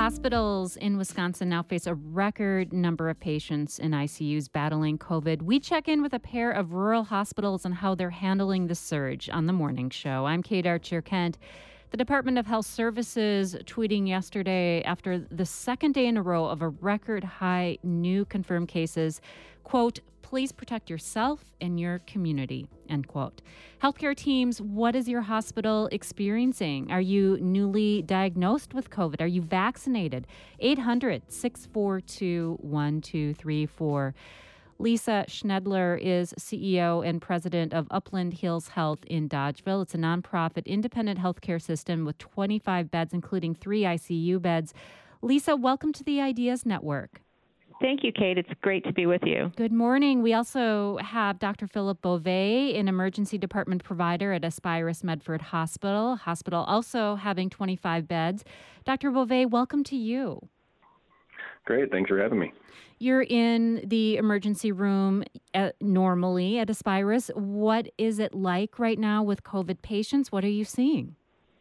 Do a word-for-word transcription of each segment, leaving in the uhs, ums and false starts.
Hospitals in Wisconsin now face a record number of patients in I C Us battling COVID. We check in with a pair of rural hospitals on how they're handling the surge on the morning show. I'm Kate Archer-Kent. The Department of Health Services tweeting yesterday after the second day in a row of a record high new confirmed cases, quote, please protect yourself and your community, end quote. Healthcare teams, what is your hospital experiencing? Are you newly diagnosed with COVID? Are you vaccinated? eight hundred, six four two, one two three four. Lisa Schnedler is C E O and president of Upland Hills Health in Dodgeville. It's a nonprofit independent healthcare system with twenty-five beds, including three I C U beds. Lisa, welcome to the Ideas Network. Thank you, Kate. It's great to be with you. Good morning. We also have Doctor Philip Beauvais, an emergency department provider at Aspirus Medford Hospital. Hospital also having twenty-five beds. Doctor Beauvais, welcome to you. Great. Thanks for having me. You're in the emergency room at, normally at Aspirus. What is it like right now with COVID patients? What are you seeing?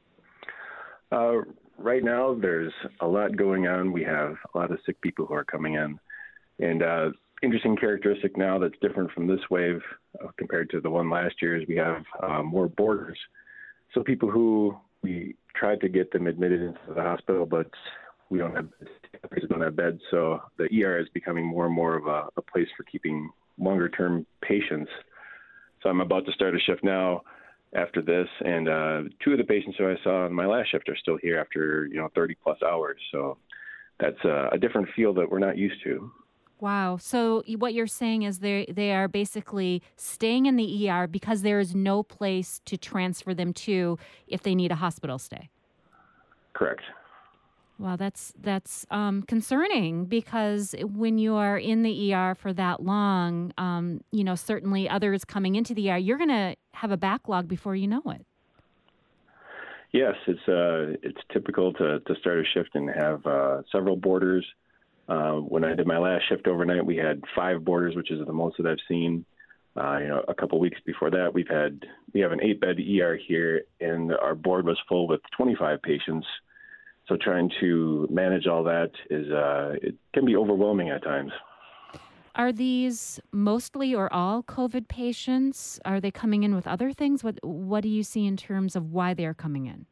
Uh, right now, there's a lot going on. We have a lot of sick people who are coming in. And uh, interesting characteristic now that's different from this wave uh, compared to the one last year is we have uh, more boarders. So people who we tried to get them admitted into the hospital, but we don't have we don't have beds. So the E R is becoming more and more of a, a place for keeping longer-term patients. So I'm about to start a shift now after this, and uh, two of the patients who I saw on my last shift are still here after you know thirty plus hours. So that's uh, a different feel that we're not used to. Wow. So what you're saying is they they are basically staying in the E R because there is no place to transfer them to if they need a hospital stay. Correct. Well, that's that's um, concerning because when you are in the E R for that long, um, you know, certainly others coming into the E R, you're going to have a backlog before you know it. Yes, it's uh, it's typical to, to start a shift and have uh, several boarders. Uh, when I did my last shift overnight, we had five boarders, which is the most that I've seen. Uh, you know, a couple weeks before that, we've had we have an eight-bed E R here, and our board was full with twenty-five patients. So trying to manage all that is uh, it can be overwhelming at times. Are these mostly or all COVID patients? Are they coming in with other things? What What do you see in terms of why they're coming in?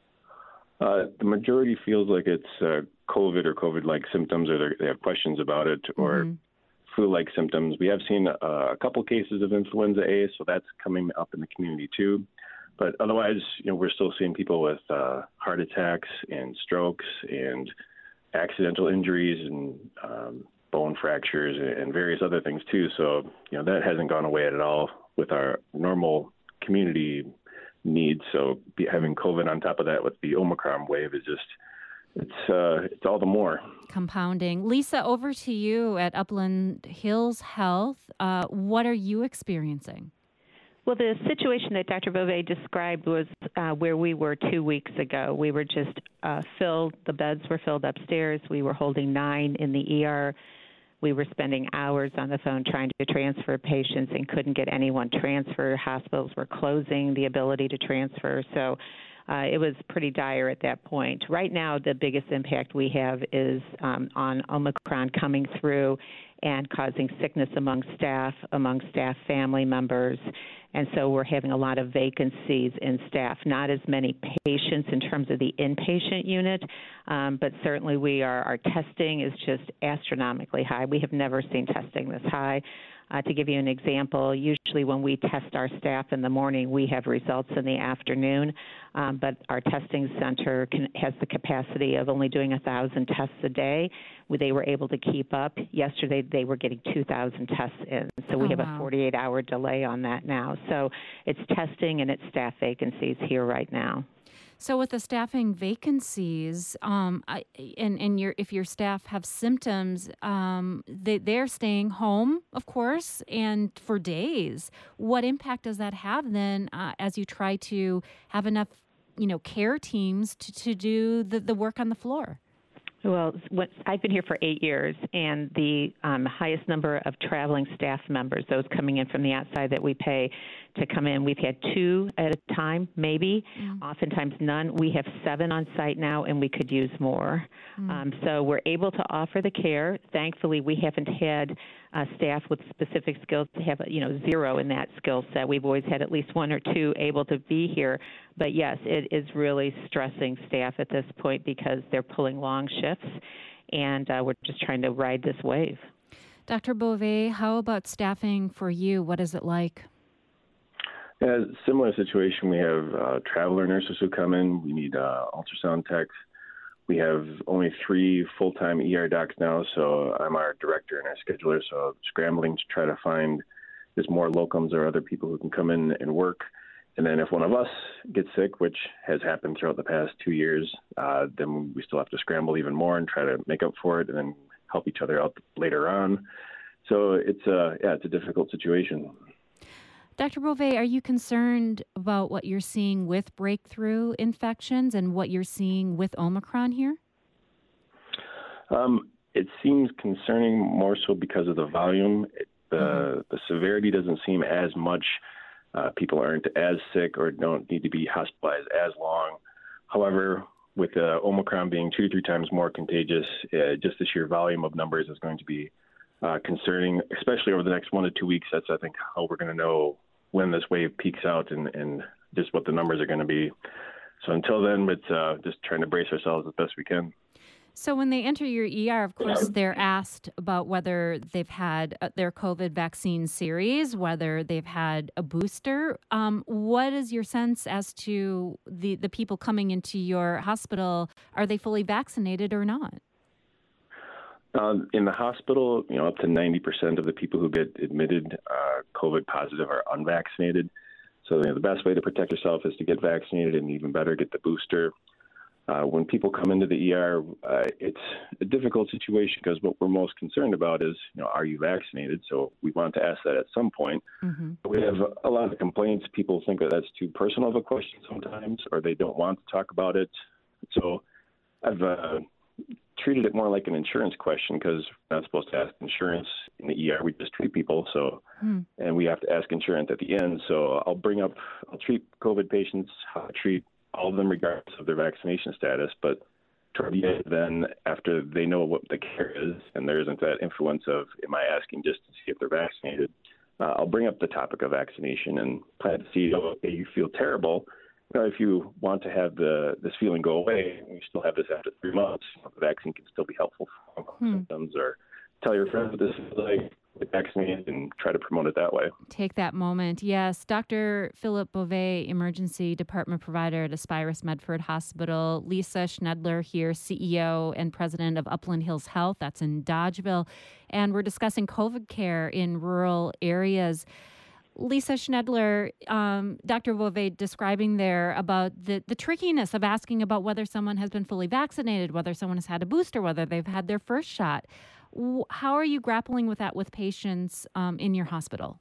Uh, the majority feels like it's uh, COVID or COVID-like symptoms, or they have questions about it, or mm-hmm. flu-like symptoms. We have seen uh, a couple cases of influenza A, so that's coming up in the community too. But otherwise, you know, we're still seeing people with uh, heart attacks and strokes and accidental injuries and um, bone fractures and various other things too. So, you know, that hasn't gone away at all with our normal community needs. So be, having COVID on top of that with the Omicron wave is just, it's uh, it's all the more. Compounding. Lisa, over to you at Upland Hills Health. Uh, what are you experiencing? Well, the situation that Doctor Beauvais described was uh, where we were two weeks ago. We were just uh, filled. The beds were filled upstairs. We were holding nine in the E R. We were spending hours on the phone trying to transfer patients and couldn't get anyone transferred. Hospitals were closing the ability to transfer. So uh, it was pretty dire at that point. Right now, the biggest impact we have is um, on Omicron coming through and causing sickness among staff, among staff family members. And so we're having a lot of vacancies in staff, not as many patients in terms of the inpatient unit, um, but certainly we are, our testing is just astronomically high. We have never seen testing this high. Uh, to give you an example, usually when we test our staff in the morning, we have results in the afternoon, um, but our testing center can, has the capacity of only doing one thousand tests a day. They were able to keep up. Yesterday, they were getting two thousand tests in, so we oh, have wow. a forty-eight hour delay on that now. So it's testing and it's staff vacancies here right now. So with the staffing vacancies, um, I, and, and your, if your staff have symptoms, um, they, they're staying home, of course, and for days. What impact does that have then uh, as you try to have enough, you know, care teams to, to do the, the work on the floor? Well, what, I've been here for eight years, and the um, highest number of traveling staff members, those coming in from the outside that we pay to come in, we've had two at a time, maybe, mm. oftentimes none. We have seven on site now, and we could use more. Mm. Um, so we're able to offer the care. Thankfully, we haven't had uh, staff with specific skills to have, you know, zero in that skill set. We've always had at least one or two able to be here. But yes, it is really stressing staff at this point because they're pulling long shifts, and uh, we're just trying to ride this wave. Doctor Beauvais, how about staffing for you? What is it like? Yeah, similar situation. We have uh, traveler nurses who come in. We need uh, ultrasound techs. We have only three full-time E R docs now, so I'm our director and our scheduler, so scrambling to try to find just more locums or other people who can come in and work. And then if one of us gets sick, which has happened throughout the past two years, uh, then we still have to scramble even more and try to make up for it and then help each other out later on. So it's a, yeah, it's a difficult situation. Doctor Beauvais, are you concerned about what you're seeing with breakthrough infections and what you're seeing with Omicron here? Um, it seems concerning more so because of the volume. It, the, mm-hmm. the severity doesn't seem as much. Uh, people aren't as sick or don't need to be hospitalized as long. However, with uh, Omicron being two to three times more contagious, uh, just the sheer volume of numbers is going to be uh, concerning, especially over the next one to two weeks. That's, I think, how we're going to know when this wave peaks out and, and just what the numbers are going to be. So until then, it's uh, just trying to brace ourselves as best we can. So when they enter your E R, of course, they're asked about whether they've had their COVID vaccine series, whether they've had a booster. Um, what is your sense as to the, the people coming into your hospital? Are they fully vaccinated or not? Uh, in the hospital, you know, up to ninety percent of the people who get admitted uh, COVID positive are unvaccinated. So you know, the best way to protect yourself is to get vaccinated, and even better, get the booster. Uh, when people come into the E R, uh, it's a difficult situation because what we're most concerned about is, you know, are you vaccinated? So we want to ask that at some point. Mm-hmm. We have a lot of complaints. People think that that's too personal of a question sometimes, or they don't want to talk about it. So I've uh, treated it more like an insurance question because we're not supposed to ask insurance in the E R. We just treat people. So, mm. and we have to ask insurance at the end. So I'll bring up, I'll treat COVID patients, how to treat all of them regardless of their vaccination status, but toward the end, then after they know what the care is and there isn't that influence of, am I asking just to see if they're vaccinated, uh, I'll bring up the topic of vaccination and plant the seed, oh, okay, you feel terrible. You know, if you want to have the this feeling go away, you still have this after three months, the vaccine can still be helpful for hmm. symptoms, or tell your friends what this is like, get vaccinated, and try to promote it that way. Take that moment. Yes. Doctor Philip Beauvais, Emergency Department Provider at Aspirus Medford Hospital. Lisa Schnedler here, C E O and President of Upland Hills Health. That's in Dodgeville. And we're discussing COVID care in rural areas. Lisa Schnedler, um, Doctor Beauvais describing there about the, the trickiness of asking about whether someone has been fully vaccinated, whether someone has had a booster, whether they've had their first shot. How are you grappling with that with patients um, in your hospital?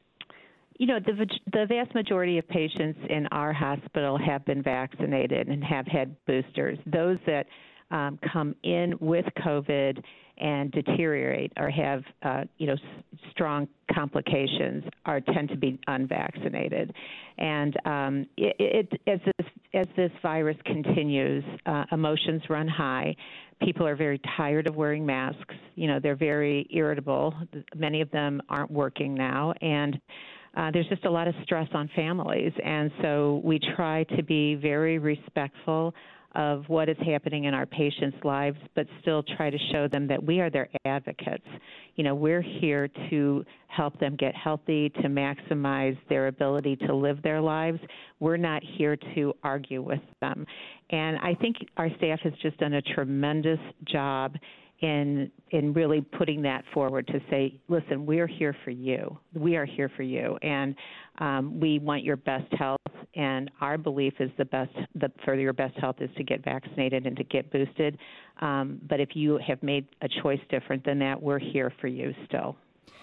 You know, the, the vast majority of patients in our hospital have been vaccinated and have had boosters. Those that um, come in with COVID and deteriorate or have, uh, you know, s- strong complications are tend to be unvaccinated. And um, it, it, as this as this virus continues, uh, emotions run high. People are very tired of wearing masks. You know, they're very irritable. Many of them aren't working now, and uh, there's just a lot of stress on families. And so we try to be very respectful of what is happening in our patients' lives, but still try to show them that we are their advocates. You know, we're here to help them get healthy, to maximize their ability to live their lives. We're not here to argue with them. And I think our staff has just done a tremendous job in in really putting that forward to say, listen, we're here for you. We are here for you, and um, we want your best health. And our belief is the best the, for your best health is to get vaccinated and to get boosted. Um, but if you have made a choice different than that, we're here for you still.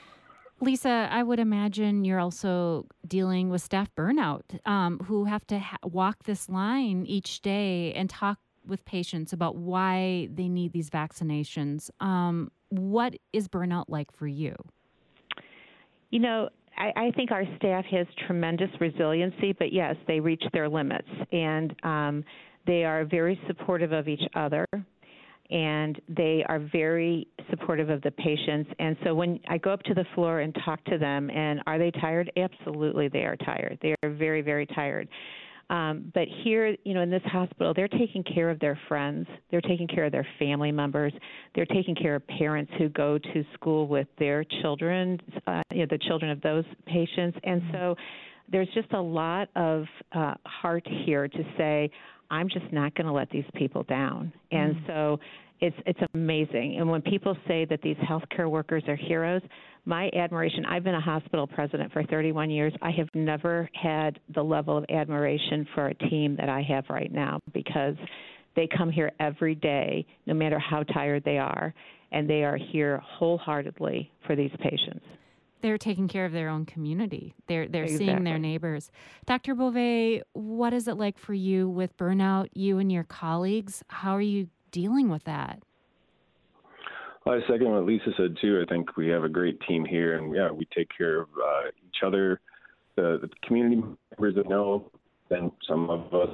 Lisa, I would imagine you're also dealing with staff burnout um, who have to ha- walk this line each day and talk with patients about why they need these vaccinations. Um, what is burnout like for you? You know, I, I think our staff has tremendous resiliency, but yes, they reach their limits, and um, they are very supportive of each other, and they are very supportive of the patients. And so when I go up to the floor and talk to them, and are they tired? Absolutely, they are tired. They are very, very tired. Um, but here, you know, in this hospital, they're taking care of their friends. They're taking care of their family members. They're taking care of parents who go to school with their children, uh, you know, the children of those patients. And so there's just a lot of uh, heart here to say, I'm just not going to let these people down. And mm. so it's it's amazing. And when people say that these healthcare workers are heroes, my admiration, I've been a hospital president for thirty-one years. I have never had the level of admiration for a team that I have right now, because they come here every day, no matter how tired they are, and they are here wholeheartedly for these patients. They're taking care of their own community. They're they're Exactly. seeing their neighbors. Doctor Beauvais, what is it like for you with burnout, you and your colleagues? How are you dealing with that? Well, I second what Lisa said, too. I think we have a great team here, and, yeah, we take care of uh, each other, the, the community members that know, and some of us.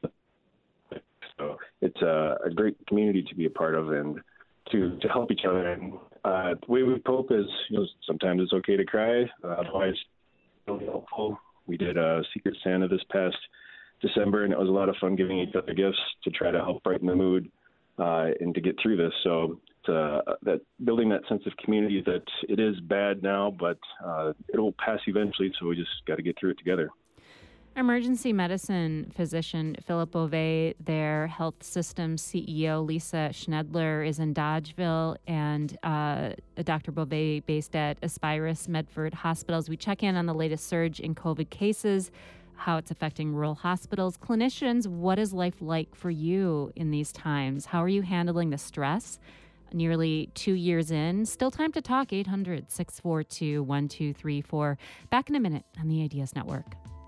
So it's a, a great community to be a part of and to, to help each other. And uh, the way we cope is, you know, sometimes it's okay to cry. Uh, otherwise, it's really helpful. We did a Secret Santa this past December, and it was a lot of fun giving each other gifts to try to help brighten the mood uh, and to get through this. So uh, that building that sense of community that it is bad now, but uh, it'll pass eventually, so we just got to get through it together. Emergency medicine physician Philip Beauvais, their health system C E O Lisa Schnedler is in Dodgeville, and uh, Doctor Beauvais based at Aspirus Medford Hospitals. We check in on the latest surge in COVID cases, how it's affecting rural hospitals. Clinicians, what is life like for you in these times? How are you handling the stress? Nearly two years in, still time to talk. Eight hundred, six four two, one two three four. Back in a minute on the Ideas Network.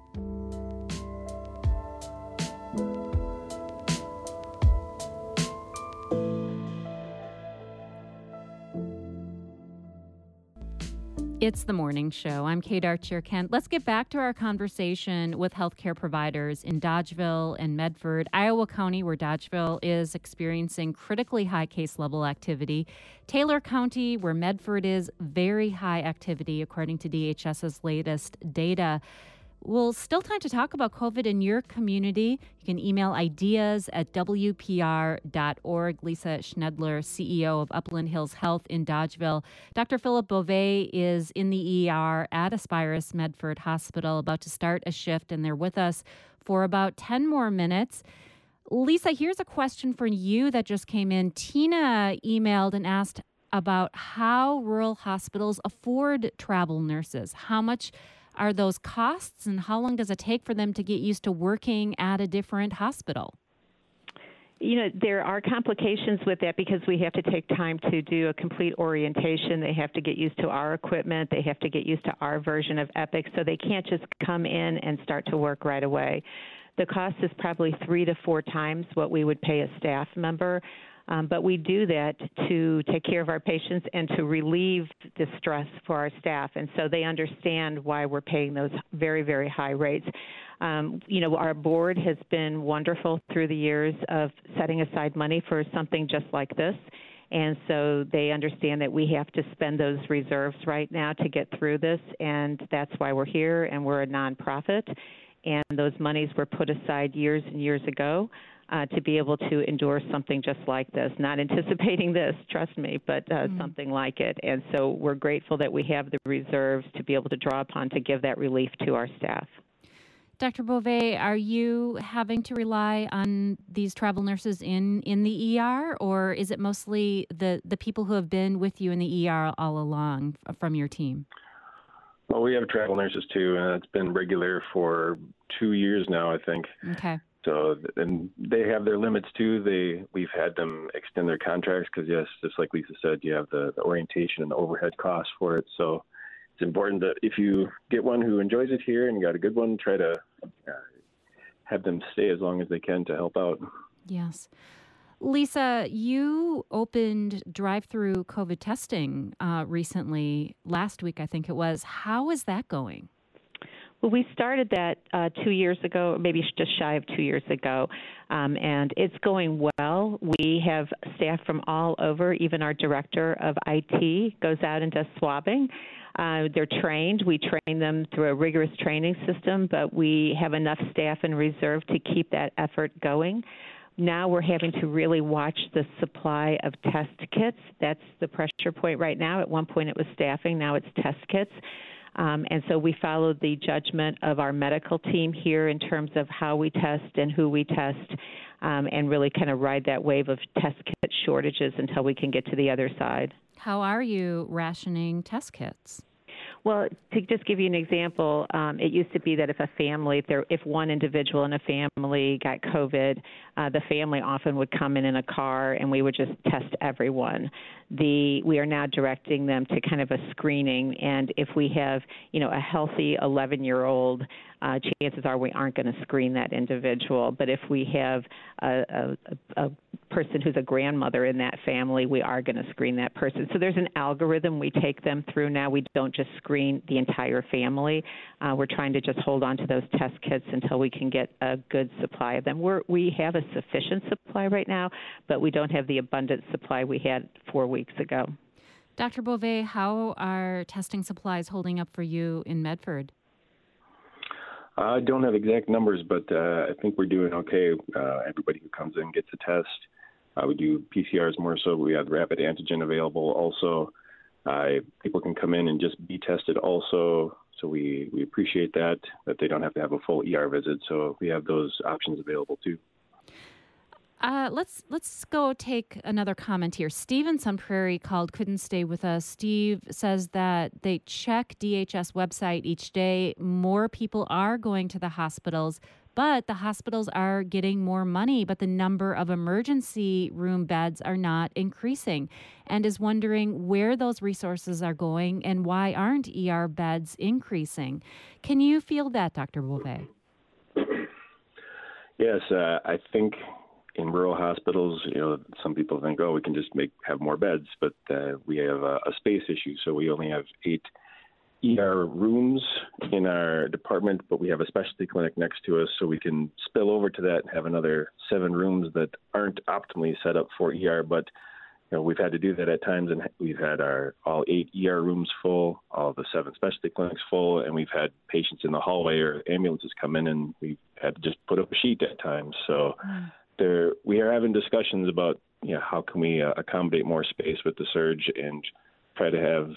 It's the morning show. I'm Kate Archer-Kent. Let's get back to our conversation with healthcare providers in Dodgeville and Medford, Iowa County, where Dodgeville is experiencing critically high case level activity. Taylor County, where Medford is, very high activity, according to D H S's latest data. Well, still time to talk about COVID in your community. You can email ideas at W P R dot org. Lisa Schnedler, C E O of Upland Hills Health in Dodgeville. Doctor Philip Beauvais is in the E R at Aspirus Medford Hospital, about to start a shift, and they're with us for about ten more minutes. Lisa, here's a question for you that just came in. Tina emailed and asked about how rural hospitals afford travel nurses. How much are those costs, and how long does it take for them to get used to working at a different hospital? You know, there are complications with that because we have to take time to do a complete orientation. They have to get used to our equipment. They have to get used to our version of Epic, so they can't just come in and start to work right away. The cost is probably three to four times what we would pay a staff member. Um, but we do that to take care of our patients and to relieve the stress for our staff. And so they understand why we're paying those very, very high rates. Um, you know, our board has been wonderful through the years of setting aside money for something just like this. And so they understand that we have to spend those reserves right now to get through this. And that's why we're here, and we're a nonprofit. And those monies were put aside years and years ago. Uh, to be able to endure something just like this, not anticipating this, trust me, but uh, mm. something like it. And so we're grateful that we have the reserves to be able to draw upon to give that relief to our staff. Doctor Beauvais, are you having to rely on these travel nurses in, in the E R, or is it mostly the, the people who have been with you in the E R all along from your team? Well, we have travel nurses, too, and it's been regular for two years now, I think. Okay. So, and they have their limits too. They, we've had them extend their contracts because, yes, just like Lisa said, you have the, the orientation and the overhead costs for it. So it's important that if you get one who enjoys it here and you got a good one, try to uh, have them stay as long as they can to help out. Yes. Lisa, you opened drive-through COVID testing uh, recently, last week, I think it was. How is that going? Well, we started that uh, two years ago, maybe just shy of two years ago, um, and it's going well. We have staff from all over. Even our director of I T goes out and does swabbing. Uh, they're trained. We train them through a rigorous training system, but we have enough staff in reserve to keep that effort going. Now we're having to really watch the supply of test kits. That's the pressure point right now. At one point it was staffing. Now it's test kits. Um, and so we follow the judgment of our medical team here in terms of how we test and who we test, um, and really kind of ride that wave of test kit shortages until we can get to the other side. How are you rationing test kits? Well, to just give you an example, um, it used to be that if a family, if, there, if one individual in a family got COVID, uh, the family often would come in in a car and we would just test everyone. The we are now directing them to kind of a screening, and if we have, you know, a healthy eleven-year-old, uh, chances are we aren't going to screen that individual. But if we have a, a, a person who's a grandmother in that family, we are going to screen that person. So there's an algorithm we take them through now. We don't just screen the entire family. Uh, we're trying to just hold on to those test kits until we can get a good supply of them. We're, we have a sufficient supply right now, but we don't have the abundant supply we had four weeks ago. Doctor Beauvais, how are testing supplies holding up for you in Medford? I don't have exact numbers, but uh, I think we're doing okay. Uh, everybody who comes in gets a test. Uh, we do P C Rs more so. We have rapid antigen available also. Uh, people can come in and just be tested also. So we, we appreciate that, that they don't have to have a full E R visit. So we have those options available too. Uh, let's let's go take another comment here. Steve in Sun Prairie called, couldn't stay with us. Steve says that they check D H S website each day. More people are going to the hospitals, but the hospitals are getting more money, but the number of emergency room beds are not increasing, and is wondering where those resources are going and why aren't E R beds increasing. Can you feel that, Doctor Beauvais? Yes, uh, I think in rural hospitals, you know, some people think, oh, we can just make have more beds, but uh, we have a, a space issue. So we only have eight E R rooms in our department, but we have a specialty clinic next to us, so we can spill over to that and have another seven rooms that aren't optimally set up for E R. But you know, we've had to do that at times, and we've had our all eight E R rooms full, all the seven specialty clinics full, and we've had patients in the hallway or ambulances come in, and we've had to just put up a sheet at times. So. Mm. There, we are having discussions about, you know, how can we uh, accommodate more space with the surge and try to have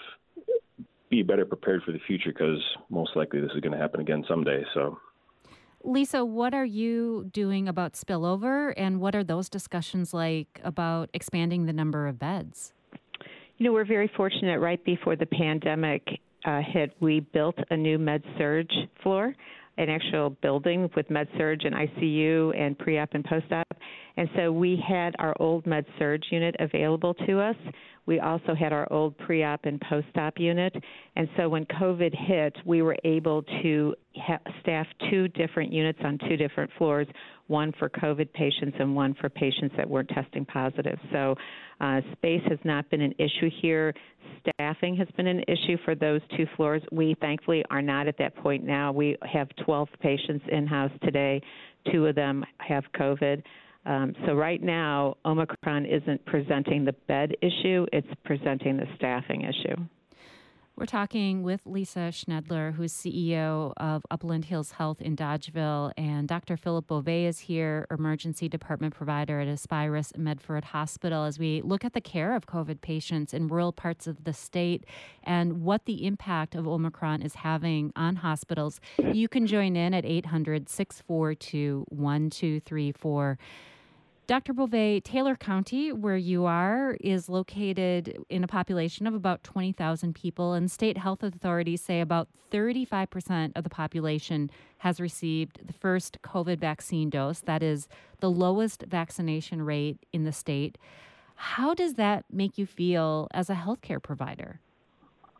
be better prepared for the future, because most likely this is going to happen again someday. So, Lisa, what are you doing about spillover, and what are those discussions like about expanding the number of beds? You know, we're very fortunate. Right before the pandemic uh, hit, we built a new med-surg floor, an actual building with med-surg and I C U and pre-op and post-op. And so we had our old med-surg unit available to us. We also had our old pre-op and post-op unit. And so when COVID hit, we were able to ha- staff two different units on two different floors, one for COVID patients and one for patients that weren't testing positive. So uh, space has not been an issue here. Staffing has been an issue for those two floors. We thankfully are not at that point now. We have twelve patients in-house today. Two of them have COVID. Um, so right now, Omicron isn't presenting the bed issue, it's presenting the staffing issue. We're talking with Lisa Schnedler, who's C E O of Upland Hills Health in Dodgeville, and Doctor Philip Beauvais is here, emergency department provider at Aspirus Medford Hospital, as we look at the care of COVID patients in rural parts of the state and what the impact of Omicron is having on hospitals. You can join in at eight hundred, six four two, one two three four. Doctor Beauvais, Taylor County, where you are, is located in a population of about twenty thousand people, and state health authorities say about thirty-five percent of the population has received the first COVID vaccine dose. That is the lowest vaccination rate in the state. How does that make you feel as a healthcare provider?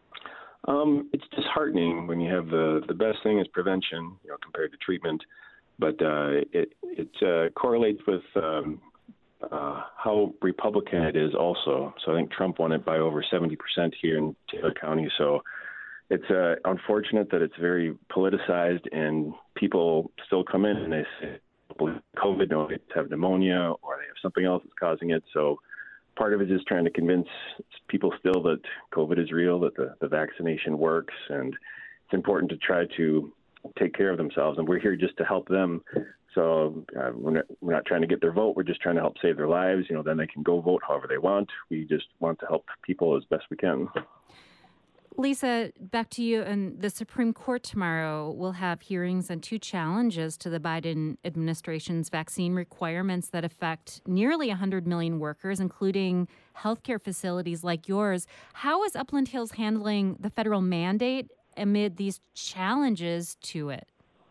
Um, it's disheartening when you have the, the best thing is prevention, you know, compared to treatment. but uh, it it uh, correlates with um, uh, how Republican it is also. So I think Trump won it by over seventy percent here in Taylor County. So it's uh, unfortunate that it's very politicized, and people still come in and they say COVID, no, they have pneumonia, or they have something else that's causing it. So part of it is trying to convince people still that COVID is real, that the, the vaccination works, and it's important to try to take care of themselves. And we're here just to help them. So uh, we're, not, we're not trying to get their vote. We're just trying to help save their lives. You know, then they can go vote however they want. We just want to help people as best we can. Lisa, back to you. And the Supreme Court tomorrow will have hearings on two challenges to the Biden administration's vaccine requirements that affect nearly one hundred million workers, including healthcare facilities like yours. How is Upland Hills handling the federal mandate amid these challenges to it?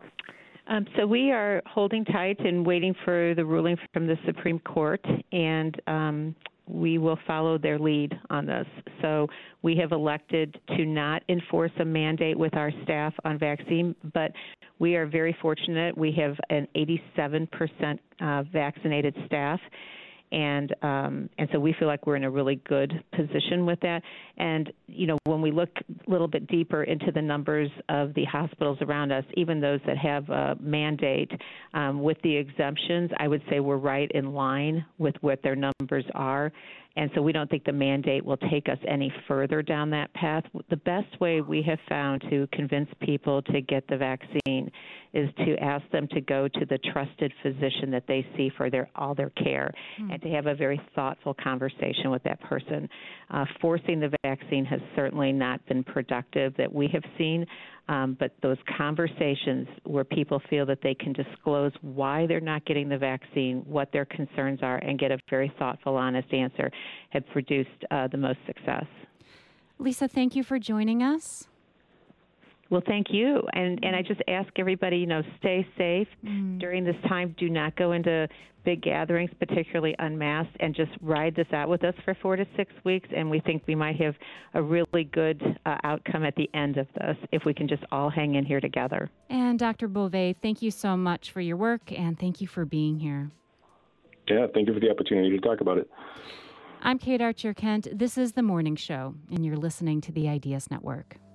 Um, so we are holding tight and waiting for the ruling from the Supreme Court, and um, we will follow their lead on this. So we have elected to not enforce a mandate with our staff on vaccine, but we are very fortunate. We have an eighty-seven percent uh, vaccinated staff. And um, and so we feel like we're in a really good position with that. And, you know, when we look a little bit deeper into the numbers of the hospitals around us, even those that have a mandate um, with the exemptions, I would say we're right in line with what their numbers are. And so we don't think the mandate will take us any further down that path. The best way we have found to convince people to get the vaccine is to ask them to go to the trusted physician that they see for their all their care, mm. and to have a very thoughtful conversation with that person. Uh, forcing the vaccine has certainly not been productive that we have seen, um, but those conversations where people feel that they can disclose why they're not getting the vaccine, what their concerns are, and get a very thoughtful, honest answer have produced uh, the most success. Lisa, thank you for joining us. Well, thank you. And and I just ask everybody, you know, stay safe mm. during this time. Do not go into big gatherings, particularly unmasked, and just ride this out with us for four to six weeks. And we think we might have a really good uh, outcome at the end of this if we can just all hang in here together. And Doctor Bove, thank you so much for your work, and thank you for being here. Yeah, thank you for the opportunity to talk about it. I'm Kate Archer Kent. This is The Morning Show, and you're listening to the Ideas Network.